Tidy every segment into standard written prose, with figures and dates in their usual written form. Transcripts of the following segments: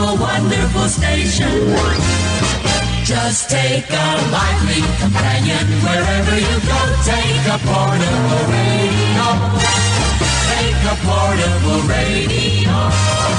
a wonderful station. Just take a lively companion wherever you go. Take a portable radio. Take a portable radio.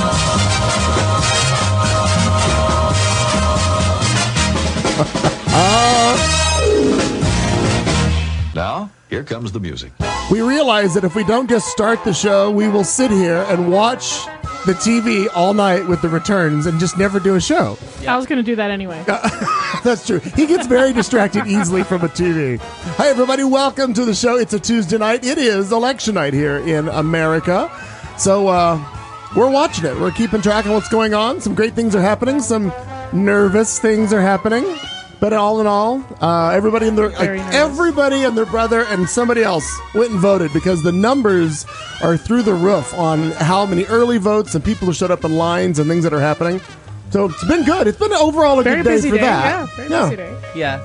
Now, here comes the music. We realize that if we don't just start the show, we will sit here and watch the TV all night with the returns and just never do a show. I was going to do that anyway. That's true. He gets very distracted easily from a TV. Hi, everybody. Welcome to the show. It's a Tuesday night. It is election night here in America. So we're watching it. We're keeping track of what's going on. Some great things are happening. Some nervous things are happening. But all in all, everybody and their brother and somebody else went and voted because the numbers are through the roof on how many early votes and people who showed up in lines and things that are happening. So it's been good. It's been overall a good day for that. Yeah, very busy day. Yeah.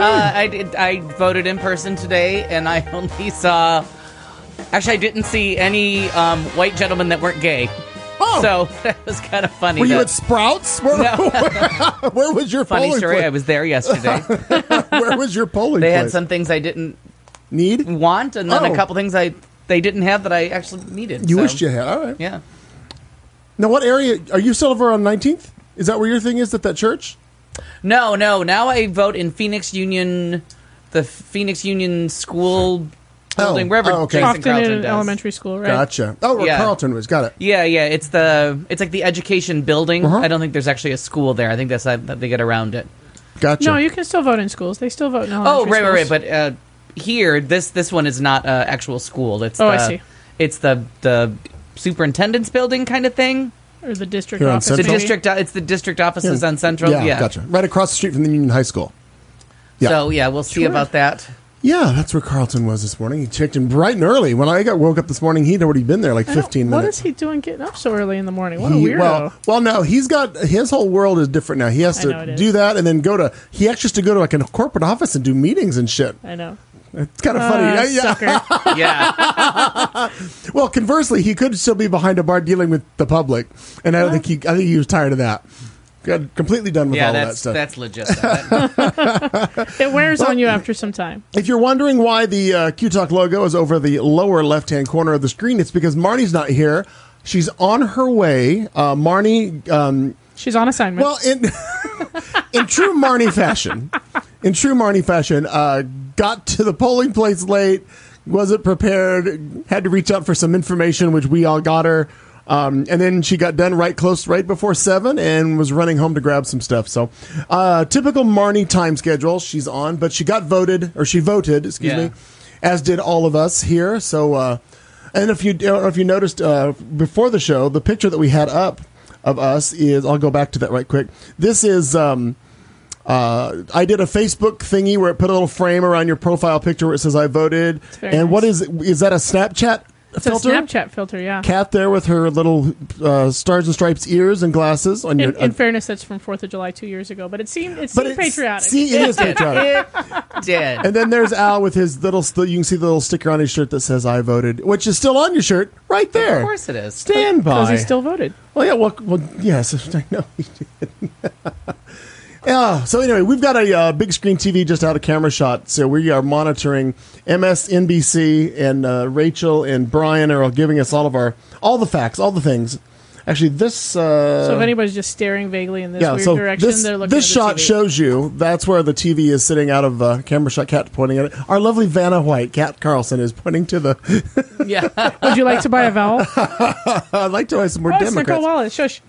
I voted in person today, and I only saw... Actually, I didn't see any white gentlemen that weren't gay. Oh. So that was kind of funny. Were you at Sprouts? Where was your Funny polling story, place? I was there yesterday. Where was your polling They place? had some things I didn't need want, and then Oh. a couple things they didn't have that I actually needed. You so. wished you had. All right. Yeah. Now, what area? Are you still over on 19th? Is that where your thing is at that church? No. Now I vote in Phoenix Union, the Phoenix Union School building, wherever okay. Jason Carlton Crofton does. Elementary School, right? Gotcha. Oh, where Yeah. Carlton was. Got it. Yeah. It's like the education building. Uh-huh. I don't think there's actually a school there. I think that's that they get around it. Gotcha. No, you can still vote in schools. They still vote in Oh, elementary right. schools. But here, this one is not an actual school. It's I see. It's the superintendent's building kind of thing. Or the district Here on office. Central? The maybe? district. It's the district offices on Central. Yeah, gotcha. Right across the street from the Union High School. Yeah. So we'll see about that. Yeah, that's where Carlton was this morning. He checked in bright and early. When I woke up this morning, he'd already been there like 15 What minutes. is he doing getting up so early in the morning? What a weirdo. Well, no, he's got his whole world is different now. He has I know to it do is. that and then he actually has to go to like a corporate office and do meetings and shit. I know. It's kind of funny. Sucker. Yeah. Well, conversely, he could still be behind a bar dealing with the public, and I think he was tired of that. Got completely done with all of that stuff. That's legit. It wears on you after some time. If you're wondering why the Q-Talk logo is over the lower left-hand corner of the screen, it's because Marnie's not here. She's on her way. Marnie... She's on assignment. well, in true Marnie fashion, got to the polling place late, wasn't prepared, had to reach out for some information, which we all got her. And then she got done right before 7 and was running home to grab some stuff. So, typical Marnie time schedule. She's on, but she voted, excuse me, as did all of us here. So, and if you noticed before the show, the picture that we had up of us is, I'll go back to that right quick. This is, I did a Facebook thingy where it put a little frame around your profile picture where it says I voted. very And nice. what is that a Snapchat it's filter? a Snapchat filter, yeah. Cat there with her little stars and stripes ears and glasses. On your, In fairness, that's from 4th of July 2 years ago, but it seemed patriotic. See, it is patriotic. It did. And then there's Al with his little, you can see the little sticker on his shirt that says I voted, which is still on your shirt right there. Of course it is. Stand by. Because he still voted. Well, yeah, well, yes, I know he did. Yeah, so anyway, we've got a big screen TV just out of camera shot, so we are monitoring MSNBC, and Rachel and Brian are giving us all the facts, all the things. Actually, this... So if anybody's just staring vaguely in this weird direction, they're looking this at the shot TV. shows you that's where the TV is sitting out of camera shot. Cat pointing at it. Our lovely Vanna White, Cat Carlson, is pointing to the... Yeah. Would you like to buy a vowel? I'd like to buy some more It's Nicole Democrats. Wallace. Shush.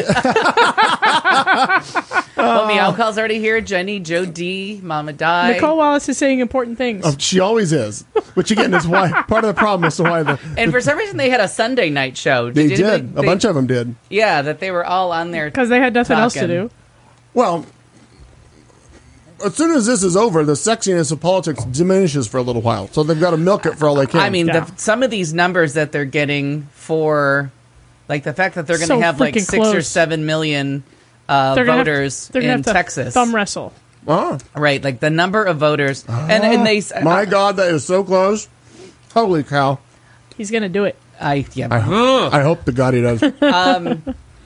Well, Meow Call's already here. Jenny, Joe D, Mama Di. Nicole Wallace is saying important things. Oh, she always is, which again is why part of the problem as to why And for some reason, they had a Sunday night show. they did. anybody- A bunch of them did. Yeah, that they were all on there. Because they had nothing else to Talking. do. Well, as soon as this is over, the sexiness of politics diminishes for a little while. So they've got to milk it for all they can. I mean, Yeah. some of these numbers that they're getting for, like the fact that they're going to So have like freaking 6 or close. 7 million They're gonna have to- voters they're gonna in have to Texas. Thumb wrestle. oh, Right, like the number of voters. And they... my God, that is so close. Holy cow. He's going to do it. I hope to God he does.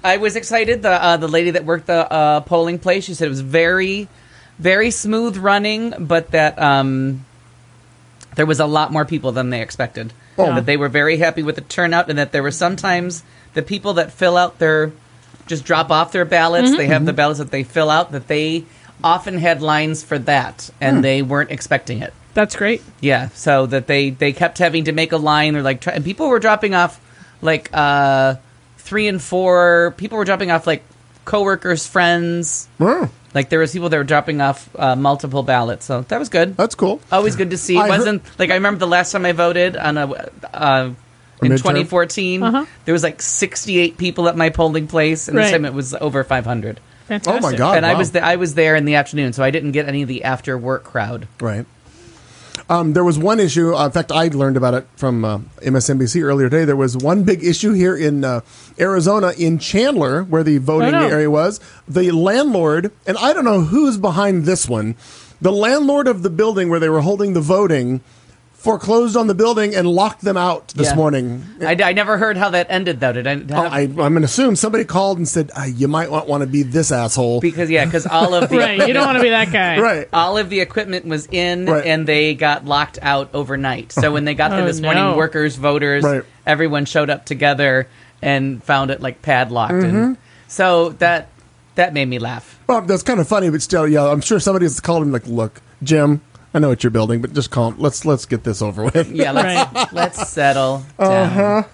I was excited. The lady that worked the polling place, she said it was very, very smooth running, but that there was a lot more people than they expected. That they were very happy with the turnout, and that there were sometimes the people that fill out just drop off their ballots. They have the ballots that they fill out, that they often had lines for that, and they weren't expecting it. That's great. Yeah, so that they kept having to make a line, or like, and people were dropping off like 3 and 4. People were dropping off like coworkers, friends. Like there was people that were dropping off multiple ballots, so that was good. That's cool. Always good to see. It wasn't like I remember the last time I voted on in 2014. There was like 68 people at my polling place, and this time it was over 500. Fantastic. Oh my God! And I was there in the afternoon, so I didn't get any of the after work crowd. Right. There was one issue. In fact, I learned about it from MSNBC earlier today. There was one big issue here in Arizona, in Chandler, where the voting area was. The landlord, and I don't know who's behind this one, the landlord of the building where they were holding the voting foreclosed on the building and locked them out this morning. I never heard how that ended, though. Did I? I'm going to assume somebody called and said, you might want to be this asshole. Because all of the right, you don't want to be that guy. Right. All of the equipment was in, and they got locked out overnight. So when they got there this morning, workers, voters, everyone showed up together and found it like padlocked. And so that made me laugh. Well, that's kind of funny, but still, yeah, I'm sure somebody has called him like, look, Jim, I know what you're building, but just call him. Let's get this over with. Yeah, let's settle down.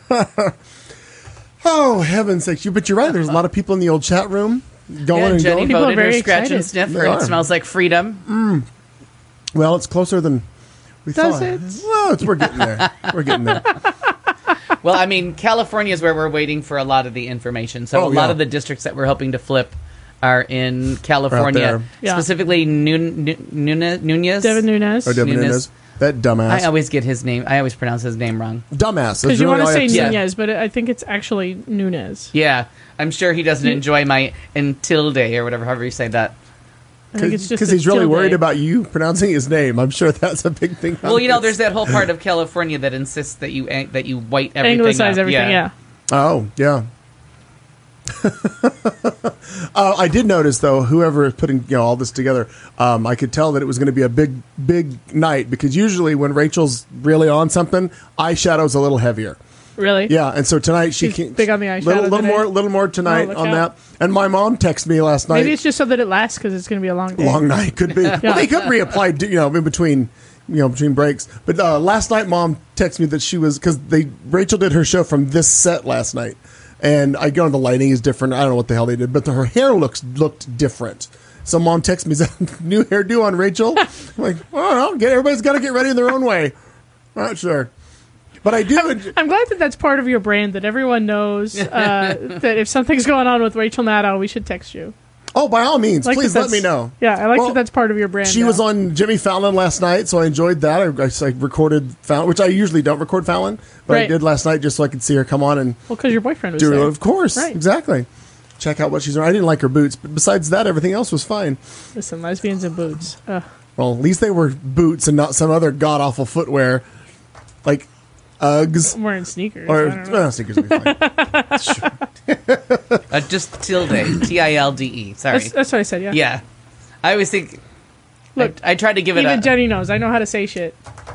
Oh, heaven's sakes! But you're right. There's a lot of people in the old chat room going and Jenny going. voted her very scratch and excited. sniff. It smells like freedom. Well, it's closer than we Does thought. it? Well, we're getting there. We're getting there. Well, I mean, California is where we're waiting for a lot of the information. So a lot of the districts that we're hoping to flip are in California, specifically Nunez. Devin Nunes. Or Devin Nunes. That dumbass. I always get his name. I always pronounce his name wrong. Dumbass. Because you want to say Yeah. Nunez, but I think it's actually Nunes. Yeah, I'm sure he doesn't enjoy my tilde or whatever, however you say that. I think it's just because a he's really tilde. worried about you pronouncing his name. I'm sure that's a big thing. Well, there's that whole part of California that insists that you white everything Anglicize up. everything, yeah. Oh, yeah. I did notice, though, whoever is putting all this together, I could tell that it was going to be a big night, because usually when Rachel's really on something, eyeshadow's a little heavier. Really? Yeah, and so tonight she She's big on the eyeshadow little more tonight look on out. that. And my mom texted me last night. Maybe it's just so that it lasts, because it's going to be a long day. Long night could be. Well, they could reapply, in between. Between breaks. But last night, Mom texted me that she was, because Rachel did her show from this set last night, and I go, the lighting is different. I don't know what the hell they did, but her hair looked different. So Mom texted me, is that new hairdo on Rachel? I'm like, well, everybody's got to get ready in their own way. Not sure. But I do. I'm glad that that's part of your brand, that everyone knows that if something's going on with Rachel Maddow, we should text you. Oh, by all means, please let me know. Yeah, I like that that's part of your brand. She was on Jimmy Fallon last night, so I enjoyed that. I recorded Fallon, which I usually don't record Fallon, but I did last night just so I could see her come on and. Well, because your boyfriend was there. Of course, exactly. Check out what she's wearing. I didn't like her boots, but besides that, everything else was fine. Listen, lesbians in boots. Well, at least they were boots and not some other god awful footwear, like Uggs. I'm wearing sneakers. Or sneakers would be fine. Sure. Just tilde, TILDE. Sorry, that's what I said. Yeah. Yeah, I always think. Look, I tried to give it. Even Jenny knows. I know how to say shit.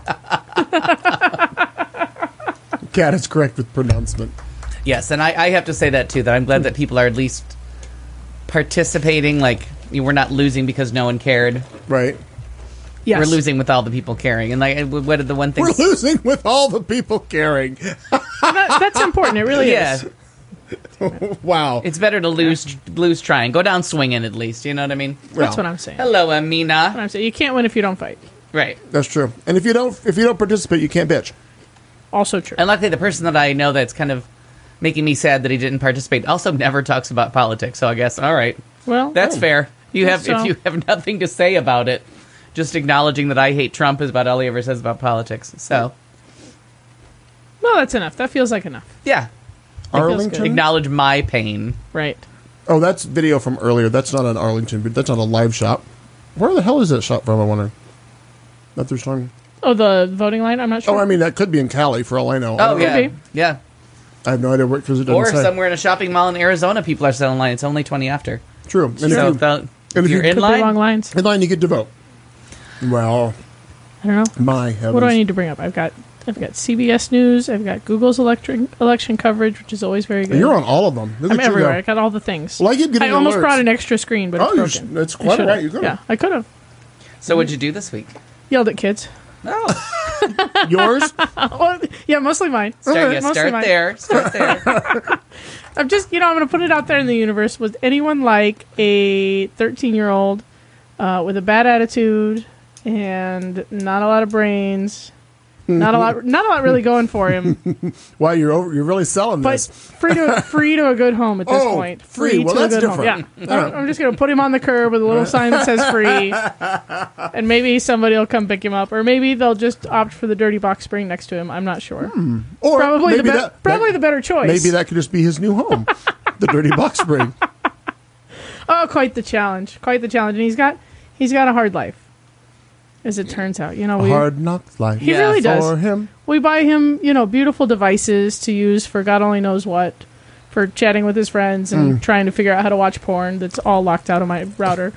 Cat is correct with pronouncement. Yes, and I have to say that too. That I'm glad that people are at least participating. Like we're not losing because no one cared. Right. Yes. We're losing with all the people caring. And like, what are the one thing? We're losing with all the people caring. That's important. It really is. Wow. It's better to lose trying. Go down swinging at least. You know what I mean? That's what I'm saying. Hello, Amina. That's what I'm saying. You can't win if you don't fight. Right. That's true. And if you don't participate, you can't bitch. Also true. And luckily, the person that I know that's kind of making me sad that he didn't participate also never talks about politics. So I guess all right. Well, that's fair. If you have nothing to say about it, just acknowledging that I hate Trump is about all he ever says about politics. So, well, that's enough. That feels like enough. Yeah. Arlington? Acknowledge my pain. Right. Oh, that's video from earlier. That's not an Arlington, but that's not a live shot. Where the hell is that shot from, I wonder? Not through strong. Oh, the voting line? I'm not sure. Oh, I mean, that could be in Cali for all I know. Oh, yeah. Yeah. I have no idea what because it doesn't Or say. somewhere in a shopping mall in Arizona, people are selling line. It's only 20 after. True. And So if if you're you- in Could be long line, lines. in line, you get to vote. Well, I don't know. my heavens. What do I need to bring up? I've got CBS News. I've got Google's election coverage, which is always very good. You're on all of them. Look I'm at you everywhere. go. I got all the things. Well, I keep getting almost alerts. brought an extra screen, but Oh, it's you broken. that's I quite all should've. right. You could Yeah, I could have so what'd you do this week? yelled at kids. No. Yours? Well, yeah, mostly mine. Mostly Start mine. there. Start there. I'm just, I'm going to put it out there in the universe. Was anyone like a 13-year-old with a bad attitude and not a lot of brains? Not a lot really going for him. Wow, you're really selling But this. free to a good home at this point. free. Well, to that's a good different. home. Yeah. I'm just going to put him on the curb with a little sign that says free. And maybe somebody will come pick him up. Or maybe they'll just opt for the dirty box spring next to him. I'm not sure. Or Probably, maybe the better choice. Maybe that could just be his new home, the Dirty Box Spring. Oh, quite the challenge. Quite the challenge. And he's got a hard life. As it turns out. A hard knocks life. He really does. For him. We buy him, beautiful devices to use for God only knows what, for chatting with his friends and trying to figure out how to watch porn that's all locked out of my router.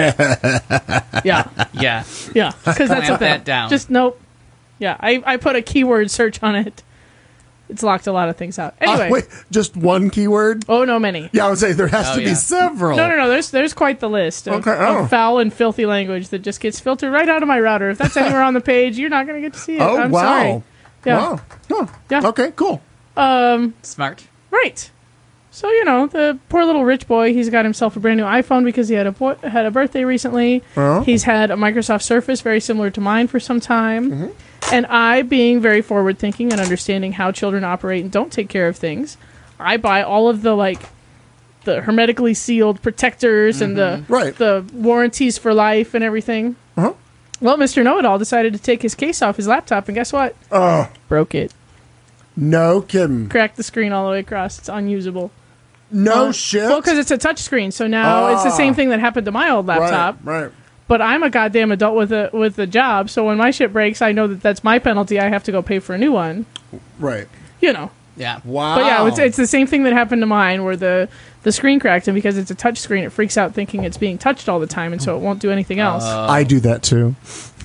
Yeah, Yeah. yeah, because that's Clamp the thing. that down. Just nope. Yeah, I put a keyword search on it. It's locked a lot of things out. Anyway, Wait, just one keyword? oh no, many. Yeah, I would say there has Oh, to yeah. be several. No. There's quite the list of, Okay, oh. of foul and filthy language that just gets filtered right out of my router. If that's anywhere on the page, you're not going to get to see it. Oh, I'm wow. sorry. Yeah. Wow. Huh. Yeah. Okay, cool. Smart. Right. So the poor little rich boy, he's got himself a brand new iPhone because he had a birthday recently. Oh. He's had a Microsoft Surface very similar to mine for some time. Mm-hmm. And I, being very forward thinking and understanding how children operate and don't take care of things, I buy all of the hermetically sealed protectors and Right. the warranties for life and everything. Uh-huh. Well, Mr. Know-It-All decided to take his case off his laptop, and guess what? Oh, Broke it. no kidding. Cracked the screen all the way across. It's unusable. No shit. Well, because it's a touch screen, so now it's the same thing that happened to my old laptop. Right. But I'm a goddamn adult with a job, so when my shit breaks, I know that that's my penalty. I have to go pay for a new one. Right. Yeah. Wow. But yeah, it's the same thing that happened to mine, where the screen cracked, and because it's a touch screen, it freaks out thinking it's being touched all the time, and so it won't do anything else. I do that too.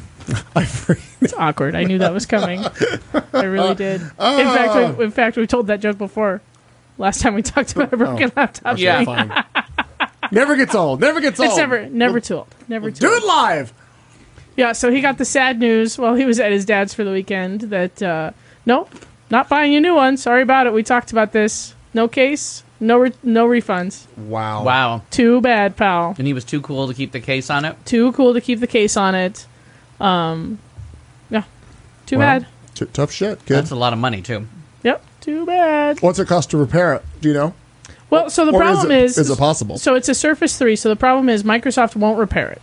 It's awkward. I knew that was coming. I really did. In fact, we told that joke before. Last time we talked about a broken laptop. Yeah. screen. Fine. Never gets old. Never gets old. It's never too old. Never too Do old. it live. Yeah, so he got the sad news while he was at his dad's for the weekend that, nope, not buying you a new one. Sorry about it. We talked about this. No case, no refunds. Wow. Wow. Too bad, pal. And he was too cool to keep the case on it? Too cool to keep the case on it. Yeah, too Wow. bad. Tough shit, kid. That's a lot of money, too. Yep, too bad. What's it cost to repair it? Do you know? Well, so the Or problem is it possible? So it's a Surface 3, so the problem is Microsoft won't repair it.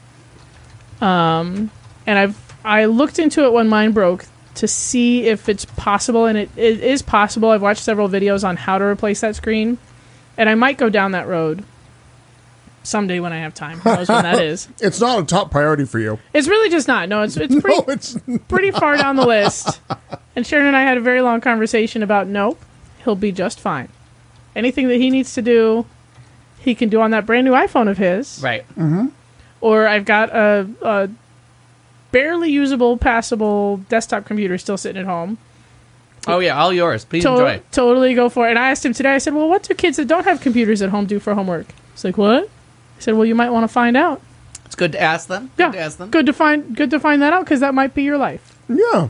And I looked into it when mine broke to see if it's possible, and it is possible. I've watched several videos on how to replace that screen, and I might go down that road someday when I have time. Who knows when that is? It's not a top priority for you. It's really just not. No, it's pretty No, it's pretty far down the list. And Sharon and I had a very long conversation about nope, he'll be just fine. Anything that he needs to do, he can do on that brand new iPhone of his. Right. Or I've got a barely usable, passable desktop computer still sitting at home. Oh, yeah. All yours. Please enjoy. Totally go for it. And I asked him today, I said, well, what do kids that don't have computers at home do for homework? He's like, what? I said, well, you might want to find out. It's good to ask them. Yeah, Good to ask them. good to find that out, because that might be your life. yeah.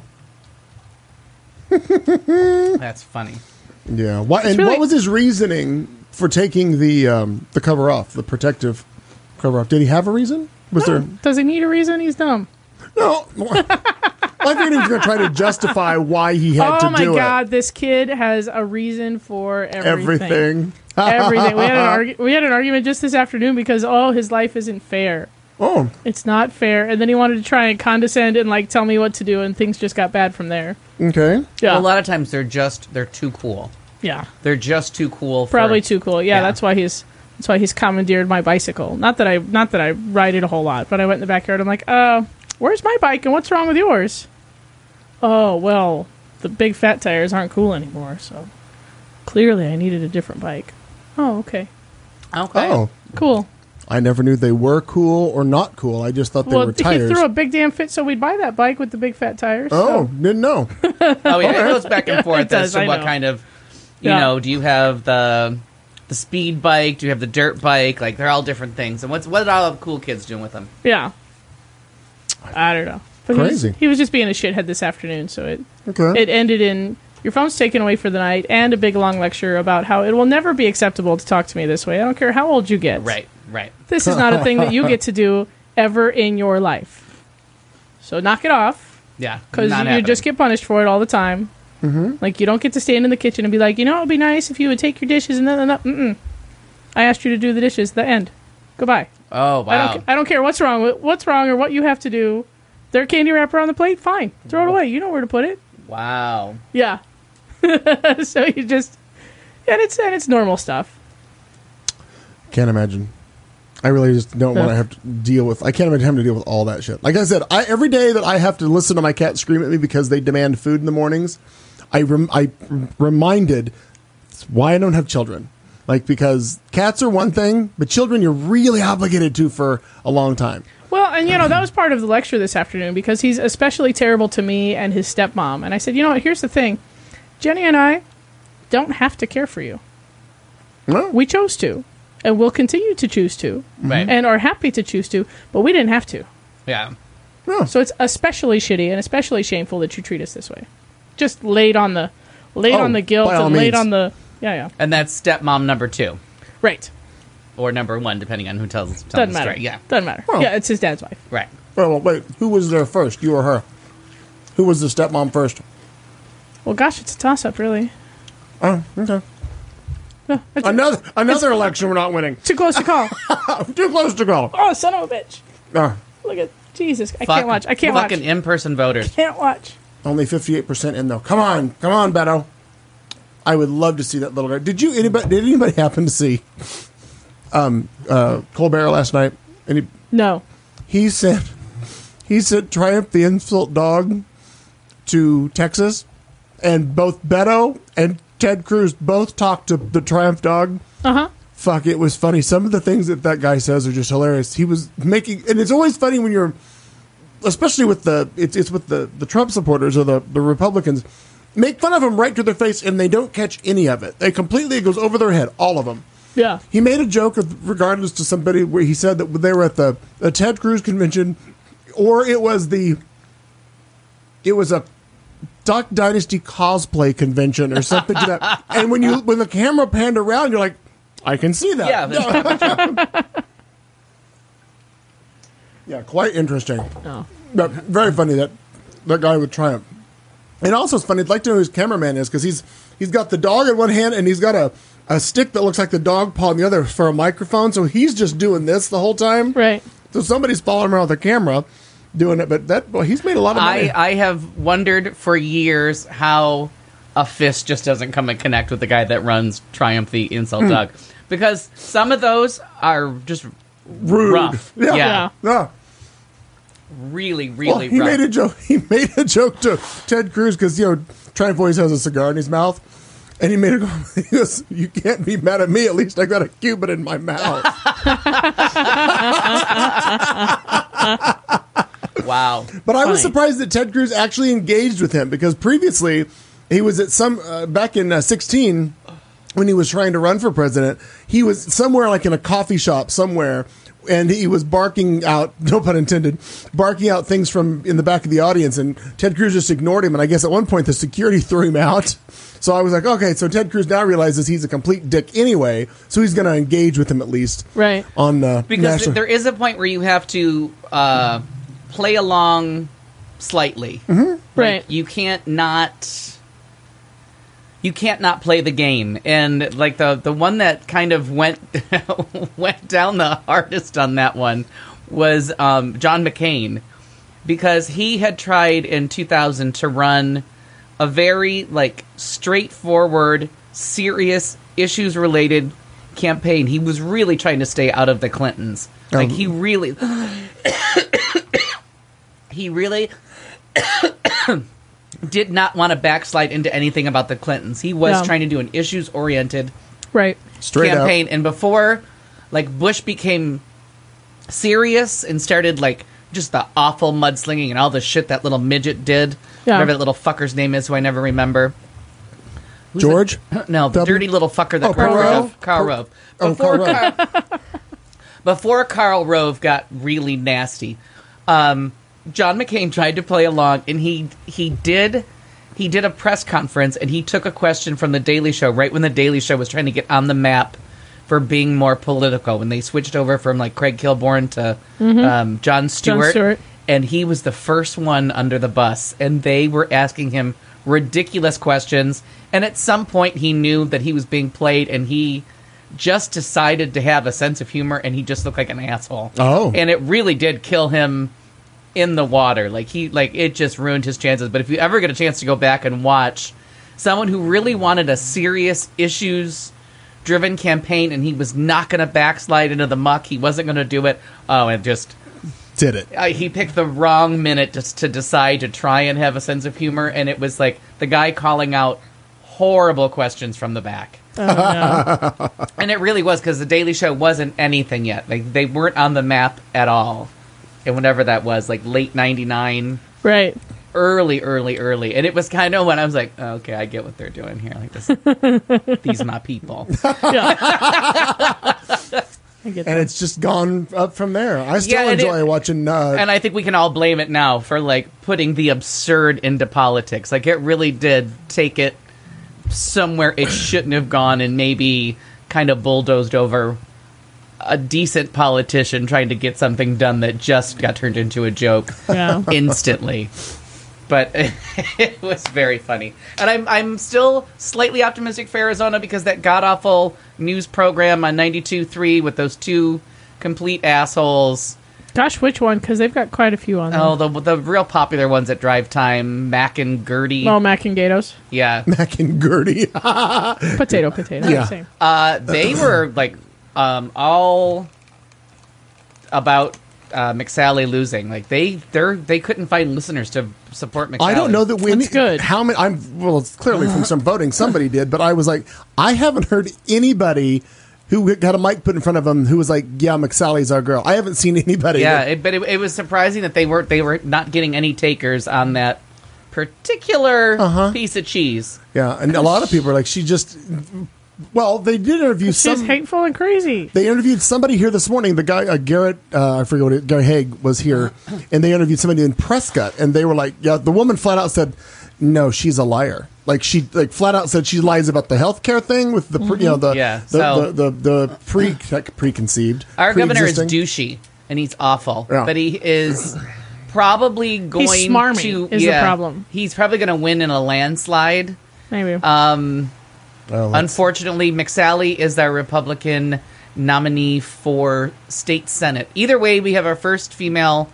That's funny. Yeah. It's really- What was his reasoning for taking the cover off, the protective cover off? Did he have a reason? Was there? Does he need a reason? He's dumb. No. I figured he was going to try to justify why he had Oh to my do God, this kid has a reason for it. everything. Everything. Everything. We had an argument just this afternoon because his life isn't fair. Oh, It's not fair. And then he wanted to try and condescend and tell me what to do, and things just got bad from there. okay. Yeah. A lot of times they're too cool. Yeah. They're just too cool. Probably too cool. Yeah, Yeah. that's why he's commandeered my bicycle. Not that I ride it a whole lot, but I went in the backyard. I'm like, where's my bike and what's wrong with yours? Oh, well, the big fat tires aren't cool anymore, so Clearly, I needed a different bike. Oh, okay. Okay. Oh, Cool. I never knew they were cool or not cool. I just thought they were He tires. threw a big damn fit, so we'd buy that bike with the big fat tires. Oh, so. didn't know. Oh yeah, it goes back and forth It does, as to I what know. kind of, you Yeah. know, do you have the speed bike? Do you have the dirt bike? Like they're all different things. And what are all the cool kids doing with them? Yeah. I don't know. But Crazy. He was just being a shithead this afternoon, so Okay. it ended in your phone's taken away for the night and a big long lecture about how it will never be acceptable to talk to me this way. I don't care how old you get. Right. This is not a thing that you get to do ever in your life. So knock it off, Yeah. because not you happening. just get punished for it all the time. Mm-hmm. Like, you don't get to stand in the kitchen and be like, it would be nice if you would take your dishes and then. I asked you to do the dishes. The end. Goodbye. Oh wow. I don't care what's wrong or what you have to do. There candy wrapper on the plate. Fine, throw it away. You know where to put it. Wow. Yeah. So you just, and it's normal stuff. Can't imagine. I really just don't want to have to deal with. I can't imagine having to deal with all that shit. Like I said, every day that I have to listen to my cat scream at me because they demand food in the mornings, I reminded why I don't have children. Like, because cats are one thing, but children you're really obligated to for a long time. Well, and that was part of the lecture this afternoon, because he's especially terrible to me and his stepmom. And I said, what? Here's the thing, Jenny and I don't have to care for you. No. We chose to, and we'll continue to choose to, Right. and are happy to choose to, but we didn't have to. Yeah. So it's especially shitty and especially shameful that you treat us this way. Just laid on the guilt by all and laid means. on the yeah. And that's stepmom number 2 Right. or number 1, depending on who tells Doesn't the matter. story. Yeah. Doesn't matter. Well. Yeah, it's his dad's wife. Right. Well, wait. Who was there first? You or her? Who was the stepmom first? Well, gosh, it's a toss-up, really. Oh, okay. No, it's Another election we're not winning. too close to call. Too close to go. Oh, son of a bitch! Ah, Look at Jesus. I can't watch. Fucking watch. in-person voters. Can't watch. only 58% in though. Come on, Beto. I would love to see that little guy. Did anybody happen to see Colbert last night? No. He sent Triumph the insult dog to Texas, and both Beto and Ted Cruz both talked to the Triumph dog. Uh-huh. Fuck, it was funny. Some of the things that guy says are just hilarious. He was making, and it's always funny when you're, especially with it's with the Trump supporters or the Republicans, make fun of them right to their face, and they don't catch any of it. It goes over their head, all of them. Yeah. He made a joke regardless to somebody where he said that they were at the Ted Cruz convention, or it was a Duck Dynasty cosplay convention or something to that. And when the camera panned around, you're like, I can see that. Yeah. Yeah, quite interesting. Oh. But very funny that guy with Triumph. And also it's funny, I'd like to know who his cameraman is, because he's got the dog in one hand and he's got a stick that looks like the dog paw in the other for a microphone, so he's just doing this the whole time. Right. So somebody's following him around with a camera doing it, but he's made a lot of money. I have wondered for years how a fist just doesn't come and connect with the guy that runs Triumph the Insult Dog. Because some of those are just Rude. rough. Yeah. Yeah. Really, Well, really he rough. made a joke. He made a joke to Ted Cruz because Triumph always has a cigar in his mouth, and he made a comment. He goes, "You can't be mad at me. At least I got a Cuban in my mouth." Wow. But I was Funny. surprised that Ted Cruz actually engaged with him, because previously he was at back in 2016 when he was trying to run for president. He was somewhere like in a coffee shop somewhere, and he was barking out, no pun intended, barking out things from in the back of the audience, and Ted Cruz just ignored him. And I guess at one point the security threw him out. So I was like, okay, so Ted Cruz now realizes he's a complete dick anyway, so he's going to engage with him at least. Right. On Because national. there is a point where you have to play along slightly. Mm-hmm. Right. You can't not play the game. And like the one that kind of went went down the hardest on that one was John McCain, because he had tried in 2000 to run a very like straightforward, serious, issues related campaign. He was really trying to stay out of the Clintons. Like he really did not want to backslide into anything about the Clintons. He was No. trying to do an issues-oriented Right. Straight campaign. up. And before, like, Bush became serious and started, like, just the awful mudslinging and all the shit that little midget did. Yeah. Whatever that little fucker's name is, who I never remember. Who's George? No, the W? dirty little fucker that Karl Rove? Karl Rove. Oh, Before Karl Rove. before Karl Rove got really nasty, John McCain tried to play along, and he did a press conference, and he took a question from The Daily Show right when The Daily Show was trying to get on the map for being more political, when they switched over from like Craig Kilborn to Jon Stewart. And he was the first one under the bus, and they were asking him ridiculous questions. And at some point, he knew that he was being played, and he just decided to have a sense of humor, and he just looked like an asshole. Oh. And it really did kill him in the water. It just ruined his chances. But if you ever get a chance to go back and watch someone who really wanted a serious issues-driven campaign, and he was not going to backslide into the muck, he wasn't going to do it. Oh, and just... Did it. he picked the wrong minute just to decide to try and have a sense of humor, and it was like the guy calling out horrible questions from the back. Oh, no. And it really was, because The Daily Show wasn't anything yet. Like, they weren't on the map at all. And whenever that was, like late 99, Right. early. And it was kind of when I was like, oh, okay, I get what they're doing here. Like, this, these are my people. Yeah. I get And that. it's just gone up from there. I still Yeah, and enjoy watching. And I think we can all blame it now for, like, putting the absurd into politics. Like, it really did take it somewhere it shouldn't have gone, and maybe kind of bulldozed over a decent politician trying to get something done that just got turned into a joke Yeah. instantly. But it was very funny. And I'm still slightly optimistic for Arizona, because that god-awful news program on 92.3 with those two complete assholes. Gosh, which one? Because they've got quite a few on there. Oh, the real popular ones at Drive Time, Mac and Gertie. Oh, Mac and Gatos. Yeah. Mac and Gertie. Potato. Yeah. Same. They were, like, all about McSally losing. Like, they couldn't find listeners to support McSally. I don't know that we. That's good. How many? Well, it's clearly from some voting. Somebody did, but I was like, I haven't heard anybody who got a mic put in front of them who was like, "Yeah, McSally's our girl." I haven't seen anybody. Yeah, but it was surprising that they were not getting any takers on that particular piece of cheese. Yeah, and a lot of people are like, she just. Well, they did interview She's hateful and crazy. They interviewed somebody here this morning. The guy, Garrett, I forget what Gary Haig was here, and they interviewed somebody in Prescott, and they were like, yeah, the woman flat out said, no, she's a liar. Like, she flat out said she lies about the healthcare thing with the the preconceived. Our governor is pre-existing. douchey, and he's awful. Yeah. But he is probably going smarmy to... is the problem. He's probably going to win in a landslide. Maybe. Well, Unfortunately, McSally is our Republican nominee for state Senate. Either way, we have our first female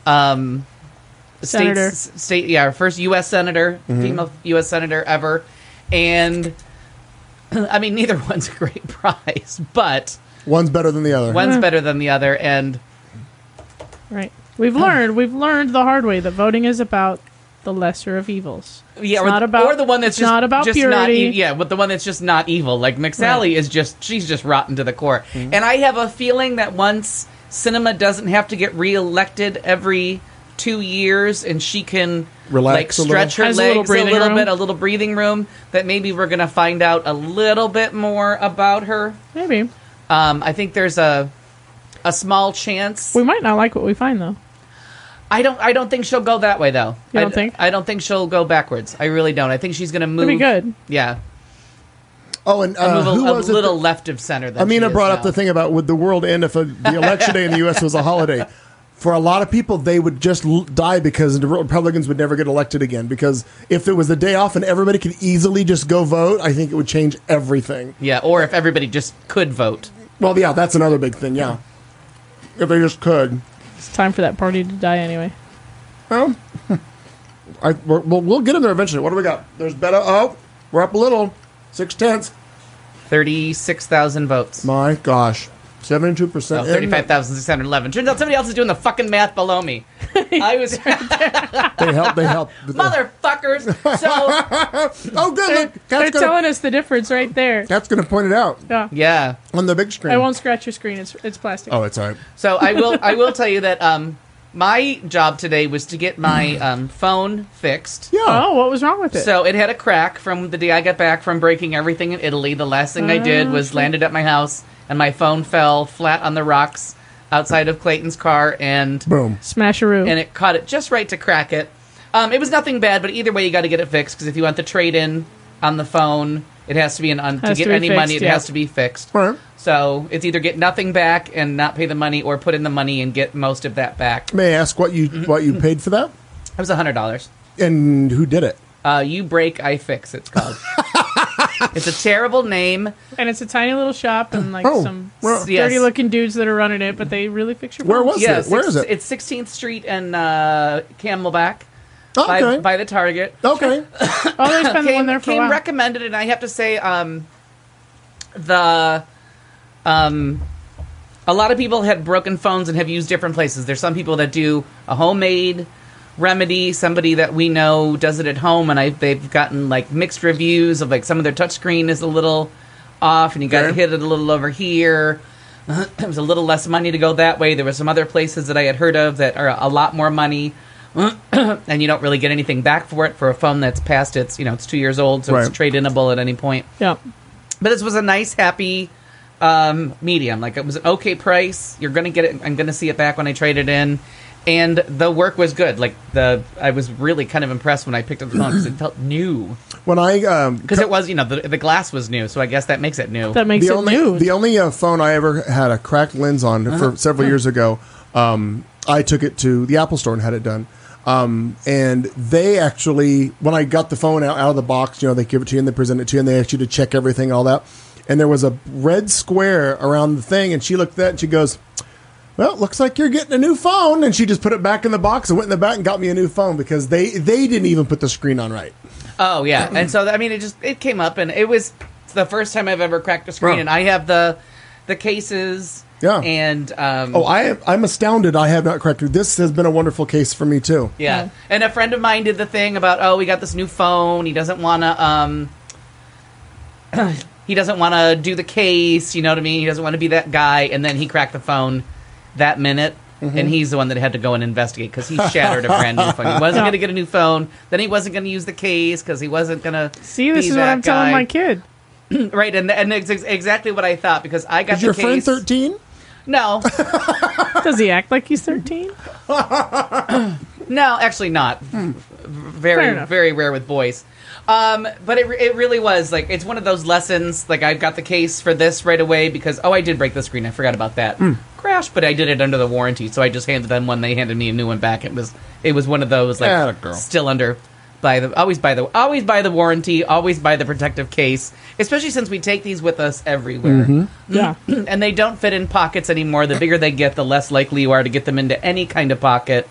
Senator. our first U.S. senator, female U.S. senator ever. And, I mean, neither one's a great prize, but one's better than the other. one's better than the other. And Right. We've learned the hard way that voting is about the lesser of evils. yeah, It's not about, or the one that's it's just not about just purity. but the one that's just not evil. Like McSally Right. she's just rotten to the core. And I have a feeling that once Sinema doesn't have to get reelected every 2 years, and she can Relax a little. stretch her Has a little legs a breathing little room. bit, a little breathing room, that maybe we're going to find out a little bit more about her. Maybe. I think there's a small chance. We might not like what we find, though. I don't think she'll go that way, though. You don't think? I don't think she'll go backwards. I really don't. I think she's going to move. That'd be good. Yeah. Oh, and Move who a was it? little left of center. Than Amina she brought is up now. the thing about would the world end if the election day in the U.S. was a holiday. For a lot of people, they would just die because the Republicans would never get elected again. Because if it was the day off and everybody could easily just go vote, I think it would change everything. Yeah, or if everybody just could vote. Well, yeah, that's another big thing, yeah. If they just could. It's time for that party to die anyway. Well, we'll get in there eventually. What do we got? There's better. Oh, we're up a little. 6/10. 36,000 votes. My gosh. 72%. Oh, 35,611. Turns out somebody else is doing the fucking math below me. I was They help. motherfuckers. So Oh, good. They're, Look, they're telling us the difference right there. Cat's going to point it out Yeah. yeah. on the big screen. I won't scratch your screen. It's plastic. Oh, it's all right. So I will tell you that my job today was to get my phone fixed. Yeah. Oh, what was wrong with it? So it had a crack from the day I got back from breaking everything in Italy. The last thing I did was landed at my house, and my phone fell flat on the rocks outside of Clayton's car, and Boom. Smasharoo. and it caught it just right to crack it. It was nothing bad, but either way, you got to get it fixed, because if you want the trade-in on the phone, it has to be to Has get to be any money. fixed, It yeah. has to be fixed. All right. So it's either get nothing back and not pay the money, or put in the money and get most of that back. May I ask what you paid for that? It was $100. And who did it? You break, I fix. It's called. It's a terrible name. And it's a tiny little shop and like Oh, some well- Yes. dirty looking dudes that are running it, but they really fix your Where phone. was Yes, it? Where is it? It's 16th Street and Camelback Oh, okay. by the Target. Okay. Oh, there's been one there for a Came while. recommended, and I have to say, a lot of people had broken phones and have used different places. There's some people that do a homemade remedy. Somebody that we know does it at home, and they've gotten like mixed reviews of like some of their touchscreen is a little off, and you got to Okay. hit it a little over here. It was a little less money to go that way. There were some other places that I had heard of that are a lot more money, and you don't really get anything back for it for a phone that's past its, it's 2 years old, so Right. it's trade-inable at any point. Yeah. But this was a nice, happy medium. Like, it was an okay price. You're going to get it. I'm going to see it back when I trade it in. And the work was good. Like, I was really kind of impressed when I picked up the phone because it felt new. When I Because it was, the glass was new, so I guess that makes it new. That makes the it only new. the only phone I ever had a cracked lens on for several years ago, I took it to the Apple Store and had it done. And they actually, when I got the phone out of the box, they give it to you and they present it to you and they ask you to check everything and all that. And there was a red square around the thing, and she looked at that and she goes, "Well, looks like you're getting a new phone." And she just put it back in the box and went in the back and got me a new phone because they didn't even put the screen on right. Oh, yeah. And so, I mean, it came up, and it was the first time I've ever cracked a screen. Wow. And I have the cases. Yeah. And, I'm astounded I have not cracked it. This has been a wonderful case for me, too. yeah. And a friend of mine did the thing about, we got this new phone. He doesn't want to, he doesn't want to do the case, you know what I mean? He doesn't want to be that guy. And then he cracked the phone that minute. And he's the one that had to go and investigate because he shattered a brand new phone. He wasn't going to get a new phone. Then he wasn't going to use the case because he wasn't going to See, this is what I'm telling my kid. Right, and it's exactly what I thought because I got Is the your case. friend 13? No, Does he act like he's 13? no, actually not. Fair Very, enough. very rare with boys. But it really was like it's one of those lessons. Like I got the case for this right away because I did break the screen. I forgot about that. Crashed, but I did it under the warranty, so I just handed them one. They handed me a new one back. It was one of those like Atta girl. still under. Always buy the warranty, always buy the protective case, especially since we take these with us everywhere. Yeah. And they don't fit in pockets anymore. The bigger they get, the less likely you are to get them into any kind of pocket.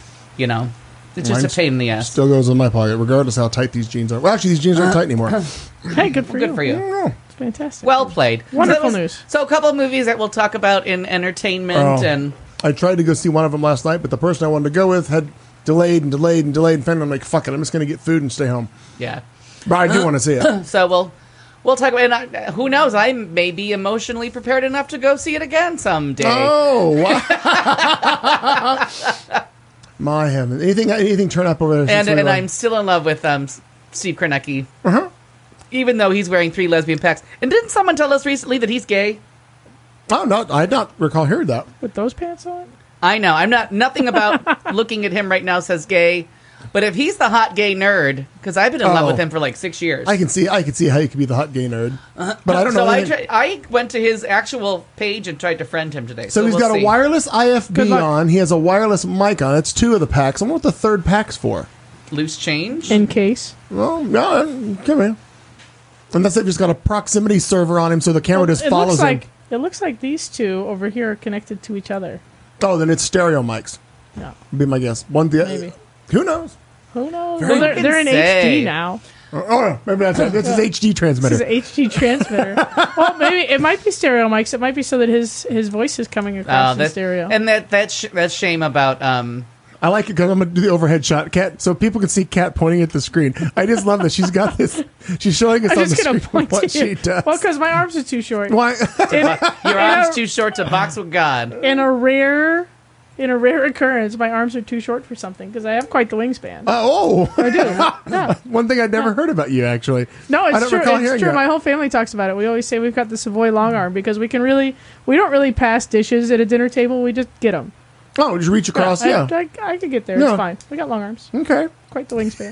It's just Mine a pain in the ass. Still goes in my pocket, regardless how tight these jeans are. Well, actually, these jeans aren't tight anymore. Hey, good for you. Good for you. It's fantastic. Well played. Wonderful So that was- news. So a couple of movies that we'll talk about in entertainment and I tried to go see one of them last night, but the person I wanted to go with had delayed. And finally, I'm like, fuck it, I'm just going to get food and stay home. yeah. But I do want to see it. So we'll talk about. And who knows? I may be emotionally prepared enough to go see it again someday. Oh, wow. My heaven. Anything turn up over there? and since we and were- I'm still in love with Steve Kornacki. Even though he's wearing 3 lesbian packs. And didn't someone tell us recently that he's gay? Oh, no, I did not recall hearing that. With those pants on? I know. Nothing about looking at him right now says gay. But if he's the hot gay nerd, because I've been in love Oh. with him for like 6 years. I can see how you could be the hot gay nerd. But I don't know So anything. I went to his actual page and tried to friend him today. So he's we'll got see. a wireless Good IFB luck. on. He has a wireless mic on. It's 2 of the packs. I wonder what the third pack's for. Loose change. In case. Well, no, come here. Unless they've just got a proximity server on him so the camera just follows him. It looks like these two over here are connected to each other. Oh, then it's stereo mics. No. Would be my guess. Maybe. Who knows? Who knows? Who Well, can they're in say? HD now. Oh, maybe that's it. This is HD transmitter. This is an HD transmitter. Well, maybe it might be stereo mics. It might be so that his voice is coming across in That's stereo. And that shame about I like it because I'm going to do the overhead shot. Kat, so people can see Kat pointing at the screen. I just love that. She's got this. She's showing us I'm on the just screen gonna point what to she you. does. Well, because my arms are too short. Why? Your arm's too short to box with God. In a rare occurrence, my arms are too short for something because I have quite the wingspan. I do. Yeah. One thing I'd never heard about you, actually. No, I it's don't true. recall It's hearing true. that. My whole family talks about it. We always say we've got the Savoy long arm because we don't really pass dishes at a dinner table. We just get them. Oh, just reach across. Yeah. I could get there. Yeah. It's fine. We got long arms. Okay. Quite the wingspan.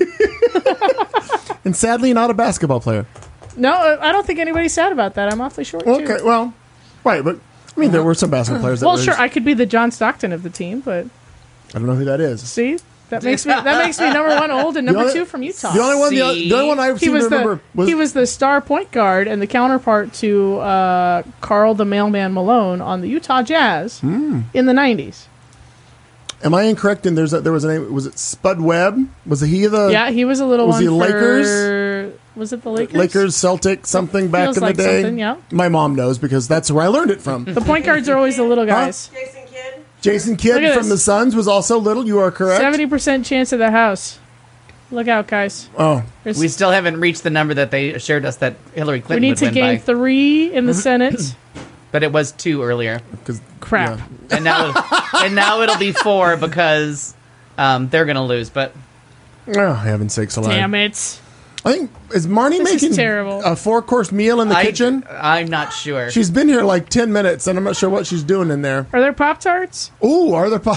And sadly, not a basketball player. No, I don't think anybody's sad about that. I'm awfully short, Okay. too. Well, right. But, I mean, there were some basketball players that Well, were- sure, I could be the John Stockton of the team, but I don't know who that is. see? That makes me number one old and number only- two from Utah. The only one, the See? only one I've he seen to was remember was he was the star point guard and the counterpart to Carl the Mailman Malone on the Utah Jazz in the 90s. Am I incorrect? And there was a name. Was it Spud Webb? Was he the Yeah, he was a little was one he for Lakers? Was it the Lakers? Lakers, Celtic, something back Feels in the like day? something, yeah. My mom knows because that's where I learned it from. The point guards are always the little guys. Jason Kidd Look at from this. the Suns was also little. You are correct. 70% chance of the house. Look out, guys. Oh, There's- We still haven't reached the number that they assured us that Hillary we Clinton need would to win gain by. 3 in the Senate. But it was 2 earlier. because Crap. And now it'll be 4 because they're going to lose. But Oh, heaven's sakes alive! Damn it. I think is Marnie This is making terrible. a 4-course meal in the kitchen? I'm not sure. She's been here like 10 minutes, and I'm not sure what she's doing in there. Are there Pop-Tarts? Ooh, are there?